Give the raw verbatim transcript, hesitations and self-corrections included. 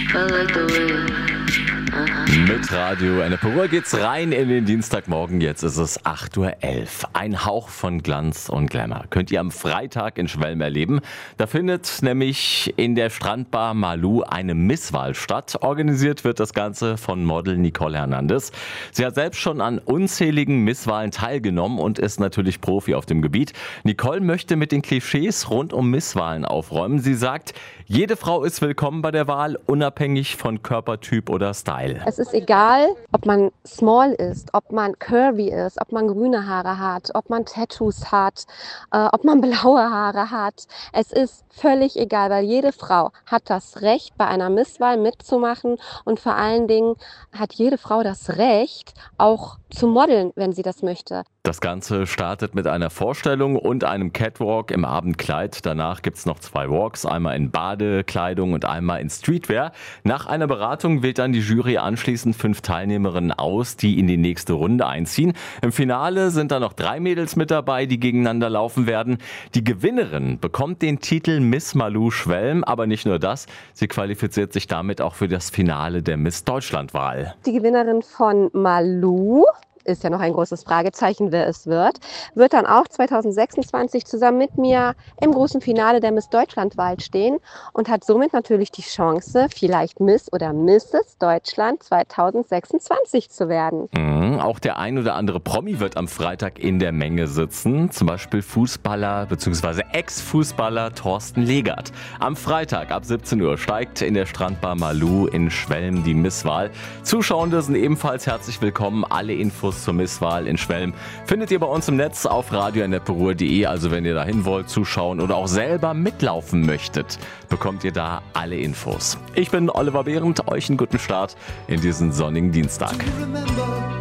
Mit Radio Ennepe geht's rein in den Dienstagmorgen. Jetzt ist es acht Uhr elf. Ein Hauch von Glanz und Glamour könnt ihr am Freitag in Schwelm erleben. Da findet nämlich in der Strandbar Malou eine Misswahl statt. Organisiert wird das Ganze von Model Nicole Hernandez. Sie hat selbst schon an unzähligen Misswahlen teilgenommen und ist natürlich Profi auf dem Gebiet. Nicole möchte mit den Klischees rund um Misswahlen aufräumen. Sie sagt, jede Frau ist willkommen bei der Wahl, unabhängig von Körpertyp oder Style. Es ist egal, ob man small ist, ob man curvy ist, ob man grüne Haare hat, ob man Tattoos hat, äh, ob man blaue Haare hat. Es ist völlig egal, weil jede Frau hat das Recht, bei einer Misswahl mitzumachen und vor allen Dingen hat jede Frau das Recht, auch zu modeln, wenn sie das möchte. Das Ganze startet mit einer Vorstellung und einem Catwalk im Abendkleid. Danach gibt es noch zwei Walks, einmal in Badekleidung und einmal in Streetwear. Nach einer Beratung wählt dann die Jury anschließend fünf Teilnehmerinnen aus, die in die nächste Runde einziehen. Im Finale sind dann noch drei Mädels mit dabei, die gegeneinander laufen werden. Die Gewinnerin bekommt den Titel Miss Malou Schwelm, aber nicht nur das, sie qualifiziert sich damit auch für das Finale der Miss Deutschland-Wahl. Die Gewinnerin von Malou, ist ja noch ein großes Fragezeichen, wer es wird, wird dann auch zwanzig sechsundzwanzig zusammen mit mir im großen Finale der Miss Deutschland-Wahl stehen und hat somit natürlich die Chance, vielleicht Miss oder Misses Deutschland zwanzig sechsundzwanzig zu werden. Mhm, auch der ein oder andere Promi wird am Freitag in der Menge sitzen, zum Beispiel Fußballer bzw. Ex-Fußballer Thorsten Legert. Am Freitag ab siebzehn Uhr steigt in der Strandbar Malou in Schwelm die Misswahl. Zuschauende sind ebenfalls herzlich willkommen. Alle Infos zur Misswahl in Schwelm findet ihr bei uns im Netz auf radio ennepe punkt de. Also wenn ihr dahin wollt, zuschauen oder auch selber mitlaufen möchtet, bekommt ihr da alle Infos. Ich bin Oliver Behrendt, euch einen guten Start in diesen sonnigen Dienstag.